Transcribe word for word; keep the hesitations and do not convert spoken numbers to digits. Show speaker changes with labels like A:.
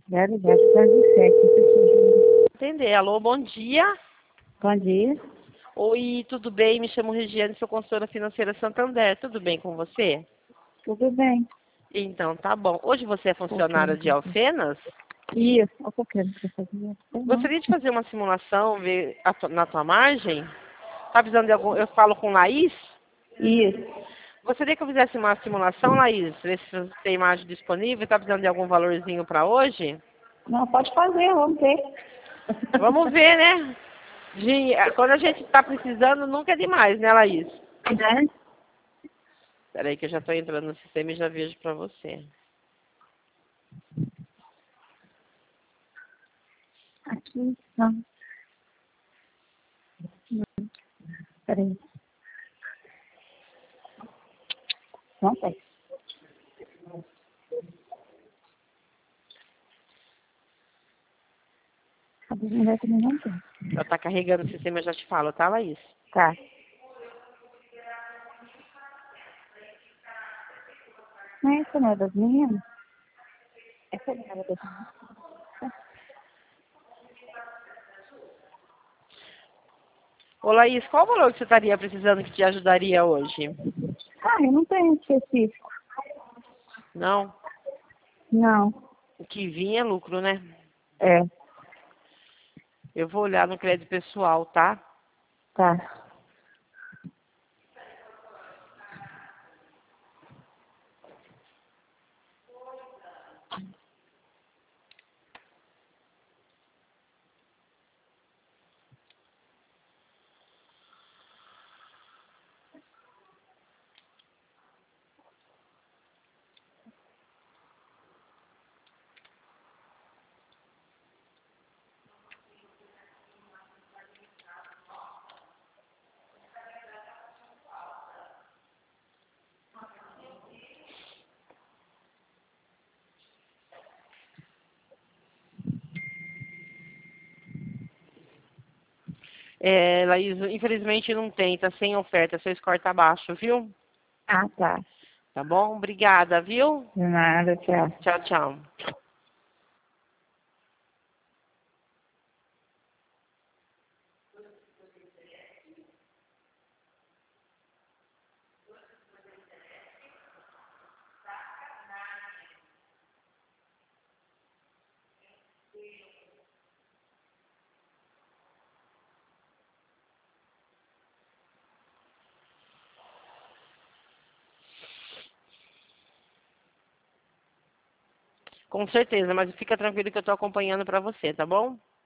A: zero zero quase sete.
B: Entender. Alô, bom dia.
A: Bom dia.
B: Oi, tudo bem? Me chamo Regiane, sou consultora financeira Santander. Tudo bem com você?
A: Tudo bem?
B: Então, tá bom. Hoje você é funcionária
A: Qualquer.
B: de Alfenas?
A: Isso, eu qualquer que fazer. Não.
B: Gostaria de fazer uma simulação, ver a tu- na tua margem? Tá precisando de algum... Eu falo com Laís?
A: Isso.
B: Gostaria que eu fizesse uma simulação, Laís? Ver se você tem margem disponível. Tá precisando de algum valorzinho para hoje?
A: Não, pode fazer, vamos ver.
B: Vamos ver, né? De... Quando a gente tá precisando, nunca é demais, né, Laís?
A: Né?
B: Espera aí que eu já estou entrando no sistema e já vejo para você.
A: Aqui, não. Peraí. Não tem. A mulher também não tem.
B: Já está carregando o sistema, eu já te falo, tá, Laís?
A: Tá. Não é essa não é das meninas? Essa não era das meninas.
B: Ô, Laís, qual o valor que você estaria precisando que te ajudaria hoje?
A: Ah, eu não tenho específico.
B: Não?
A: Não.
B: O que vinha é lucro, né?
A: É.
B: Eu vou olhar no crédito pessoal, tá?
A: Tá.
B: É, Laís, infelizmente não tem, tá sem oferta, seu score tá baixo, viu?
A: Ah, tá.
B: Tá bom? Obrigada, viu?
A: De nada, tchau.
B: Tchau, tchau. Com certeza, mas fica tranquilo que eu tô acompanhando pra você, tá bom?